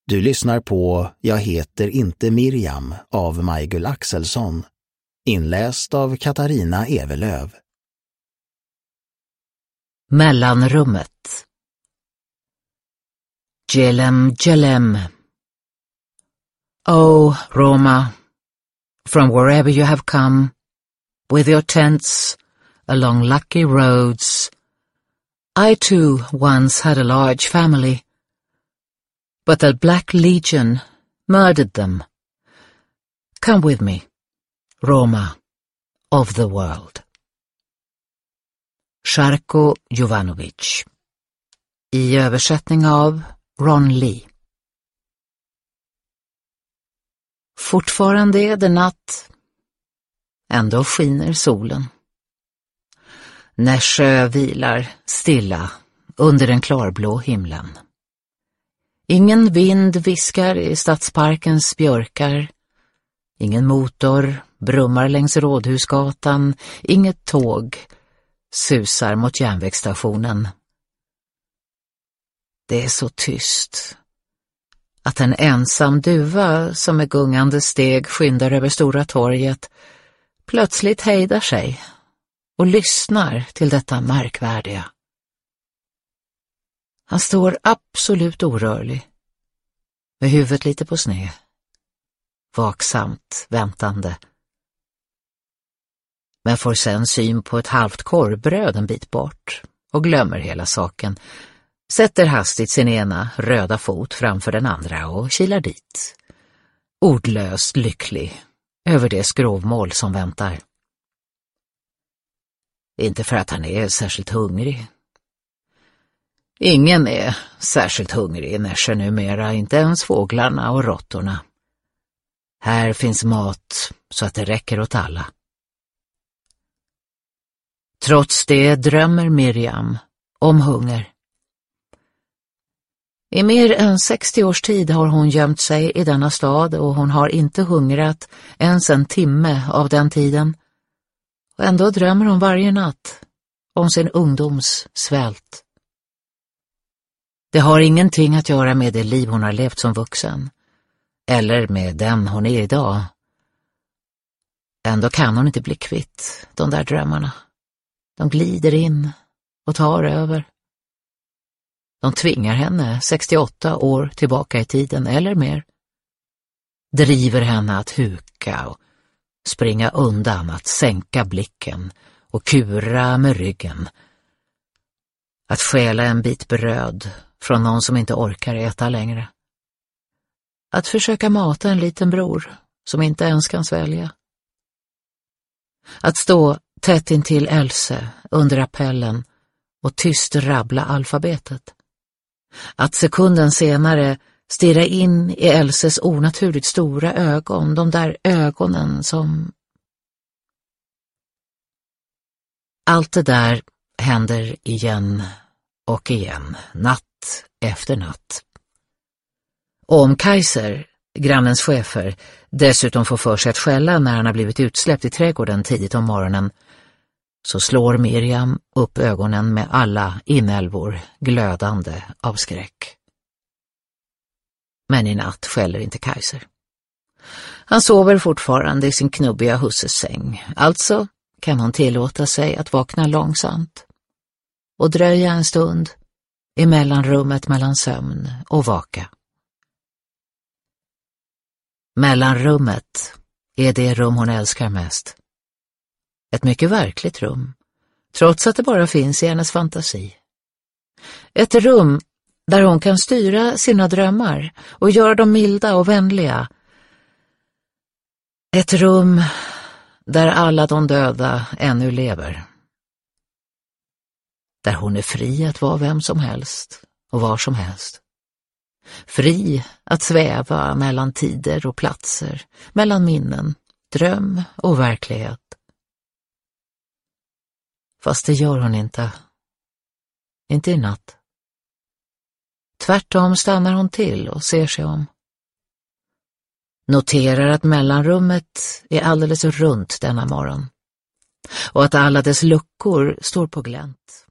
Du lyssnar på Jag heter inte Miriam av Majgull Axelsson, inläst av Katarina Evelöv. Mellanrummet. Jelem, Jelem. Oh, Roma, from wherever you have come, with your tents along lucky roads, I too once had a large family, but the Black Legion murdered them. Come with me, Roma of the world. Žarko Jovanović. I översättning av Ron Lee. Fortfarande är det natt. Ändå skiner solen. Nässjö vilar stilla under den klarblå himlen. Ingen vind viskar i stadsparkens björkar. Ingen motor brummar längs Rådhusgatan. Inget tåg susar mot järnvägsstationen. Det är så tyst att en ensam duva som med gungande steg skyndar över Stora torget plötsligt hejdar sig och lyssnar till detta märkvärdiga. Han står absolut orörlig, med huvudet lite på sned, vaksamt väntande. Men får sen syn på ett halvt korvbröd en bit bort och glömmer hela saken. Sätter hastigt sin ena röda fot framför den andra och kilar dit. Ordlöst lycklig över det skrovmål som väntar. Inte för att han är särskilt hungrig. Ingen är särskilt hungrig i Nässjö numera, inte ens fåglarna och råttorna. Här finns mat så att det räcker åt alla. Trots det drömmer Miriam om hunger. I mer än 60 års tid har hon gömt sig i denna stad och hon har inte hungrat ens en timme av den tiden. Och ändå drömmer hon varje natt om sin ungdoms svält. Det har ingenting att göra med det liv hon har levt som vuxen, eller med den hon är idag. Ändå kan hon inte bli kvitt de där drömmarna. De glider in och tar över. De tvingar henne 68 år tillbaka i tiden eller mer. Driver henne att huka och springa undan, att sänka blicken och kura med ryggen. Att stjäla en bit bröd från någon som inte orkar äta längre. Att försöka mata en liten bror som inte ens kan svälja. Att stå tätt intill Else under appellen och tyst rabbla alfabetet. Att sekunden senare stirra in i Elses onaturligt stora ögon, de där ögonen som... Allt det där händer igen och igen, natt efter natt. Och om Kaiser, grannens chefer, dessutom får för sig att skälla när han har blivit utsläppt i trädgården tidigt om morgonen, så slår Miriam upp ögonen med alla inälvor glödande av skräck. Men i natt skäller inte Kaiser. Han sover fortfarande i sin knubbiga husses säng. Alltså kan hon tillåta sig att vakna långsamt och dröja en stund i mellanrummet mellan sömn och vaka. Mellanrummet är det rum hon älskar mest. Ett mycket verkligt rum, trots att det bara finns i hennes fantasi. Ett rum där hon kan styra sina drömmar och göra dem milda och vänliga. Ett rum där alla de döda ännu lever. Där hon är fri att vara vem som helst och var som helst. Fri att sväva mellan tider och platser, mellan minnen, dröm och verklighet. Fast det gör hon inte. Inte i natt. Tvärtom stannar hon till och ser sig om. Noterar att mellanrummet är alldeles runt denna morgon. Och att alla dess luckor står på glänt.